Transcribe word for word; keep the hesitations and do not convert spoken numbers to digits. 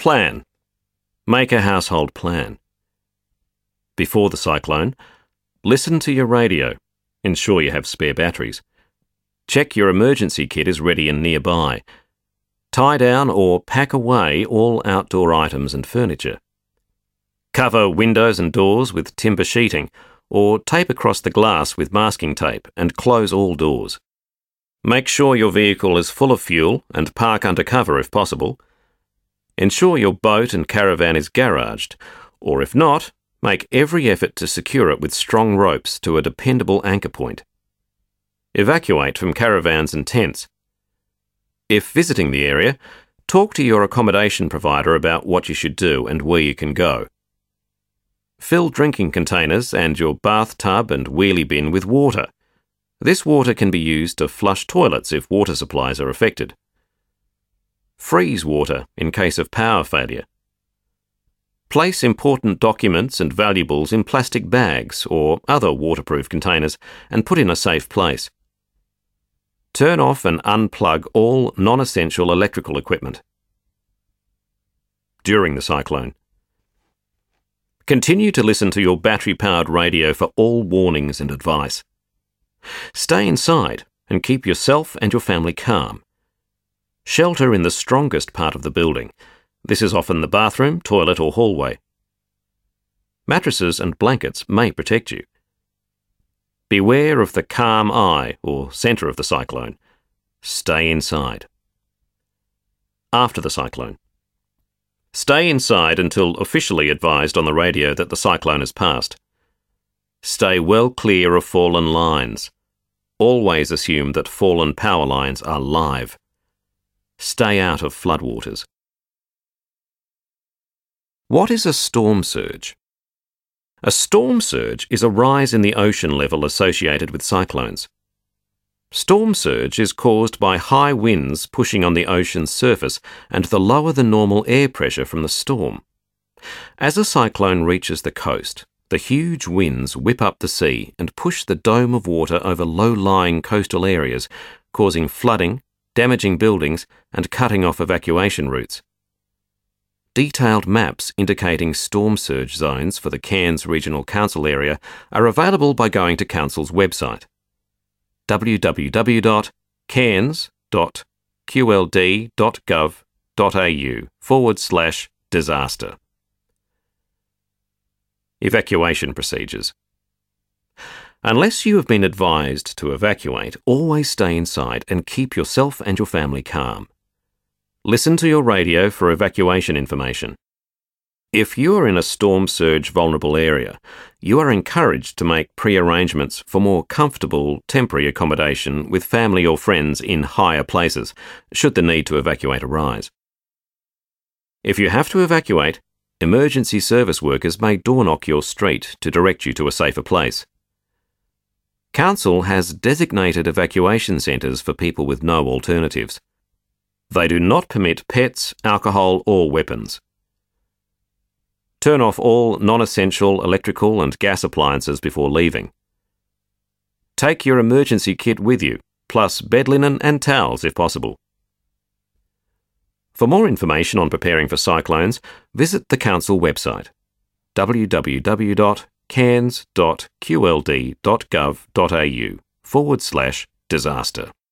Plan. Make a household plan. Before the cyclone, listen to your radio. Ensure you have spare batteries. Check your emergency kit is ready and nearby. Tie down or pack away all outdoor items and furniture. Cover windows and doors with timber sheeting or tape across the glass with masking tape and close all doors. Make sure your vehicle is full of fuel and park under cover if possible. Ensure your boat and caravan is garaged, or if not, make every effort to secure it with strong ropes to a dependable anchor point. Evacuate from caravans and tents. If visiting the area, talk to your accommodation provider about what you should do and where you can go. Fill drinking containers and your bathtub and wheelie bin with water. This water can be used to flush toilets if water supplies are affected. Freeze water in case of power failure. Place important documents and valuables in plastic bags or other waterproof containers and put in a safe place. Turn off and unplug all non-essential electrical equipment. During the cyclone, continue to listen to your battery-powered radio for all warnings and advice. Stay inside and keep yourself and your family calm. Shelter in the strongest part of the building. This is often the bathroom, toilet or hallway. Mattresses and blankets may protect you. Beware of the calm eye or centre of the cyclone. Stay inside. After the cyclone, stay inside until officially advised on the radio that the cyclone has passed. Stay well clear of fallen lines. Always assume that fallen power lines are live. Stay out of floodwaters. What is a storm surge? A storm surge is a rise in the ocean level associated with cyclones. Storm surge is caused by high winds pushing on the ocean's surface and the lower than normal air pressure from the storm. As a cyclone reaches the coast, the huge winds whip up the sea and push the dome of water over low-lying coastal areas, causing flooding, damaging buildings and cutting off evacuation routes. Detailed maps indicating storm surge zones for the Cairns Regional Council area are available by going to Council's website w w w dot cairns dot q l d dot gov dot a u forward slash disaster. Evacuation procedures. Unless you have been advised to evacuate, always stay inside and keep yourself and your family calm. Listen to your radio for evacuation information. If you are in a storm surge vulnerable area, you are encouraged to make pre-arrangements for more comfortable temporary accommodation with family or friends in higher places, should the need to evacuate arise. If you have to evacuate, emergency service workers may door-knock your street to direct you to a safer place. Council has designated evacuation centres for people with no alternatives. They do not permit pets, alcohol or weapons. Turn off all non-essential electrical and gas appliances before leaving. Take your emergency kit with you, plus bed linen and towels if possible. For more information on preparing for cyclones, visit the Council website w w w dot cairns dot q l d dot gov dot a u forward slash disaster.